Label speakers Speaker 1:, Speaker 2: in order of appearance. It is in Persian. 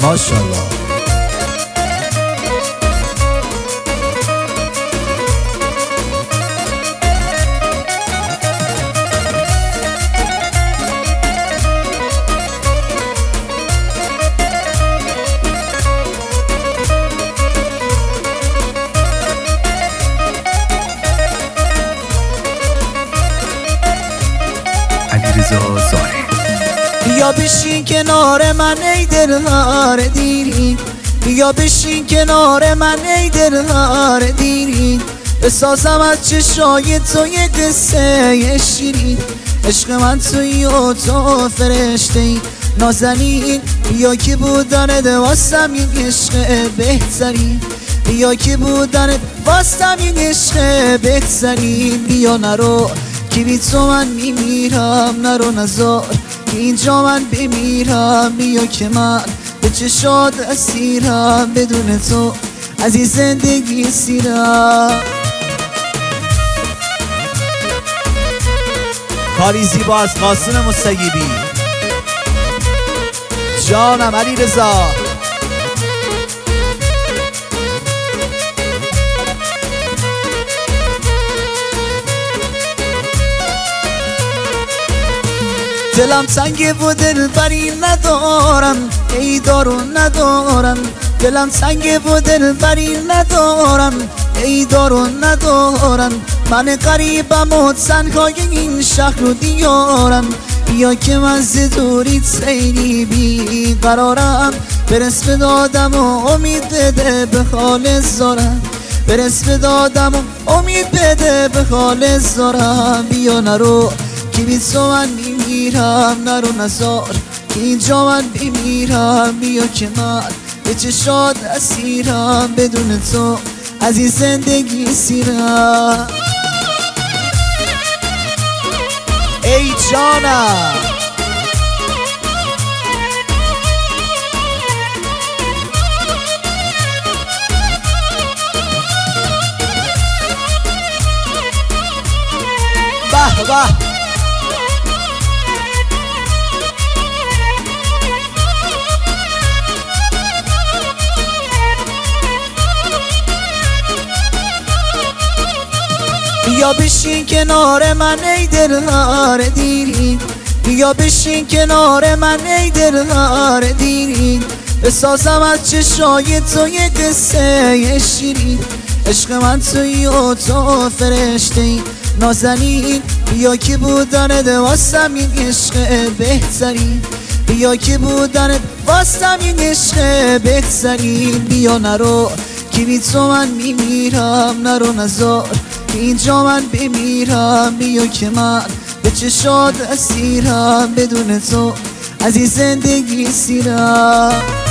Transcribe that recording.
Speaker 1: ماشاءالله.
Speaker 2: علیرضا زاره.
Speaker 1: بیا بشین کنار من ای دلدار دیرین، بیا بشین کنار من ای دلدار دیرین، بسازم از چشای تو یه قصه شیرین. عشق من توی و تو فرشته ای نازنین، بیا که بودنت واسم این عشق بهترین، بیا که بودنت واسم این عشق بهترین. بیا نرو که بی تو من میمیرم، نرو نزار که اینجا من بمیرم. بیا که من به چشات اسیرم، بدون تو از این زندگی سیرم. کاری زیبا از قاسم مستگیبی جانم علیرضا. دلم تنگه و دلبری ندارم، ای دارو ندارم. دلم تنگه و دلبری ندارم، ای دارو ندارم. من غریبم و تنهای این شهر و دیارم. بیا که من ز دوریت خیلی بی قرارم، برس به دادم و امید بده به حال زارم، برس به دادم و امید بده به حال زارم. بیا نرو که بی تو من میمیرم، نرو نزار که اینجا من بمیرم. بیا که من به چشات اسیرم، بدون تو از این زندگی سیرم. ای جانم به به. بیا بشین کنار من ای دلدار دیرین، بیا بشین کنار من ای دلدار دیرین، بسازم از چشای تو یه قصه شیرین. عشق من توی و تو فرشته ای نازنین، بیا که بودنت واسم این عشق بهترین، بیا که بودنت واسم این عشق بهترین. بیا نرو که بی تو من میمیرم، نرو نزار که اینجا من بمیرم. بیا که من به چشات اسیرم، بدون تو از این زندگی سیرم.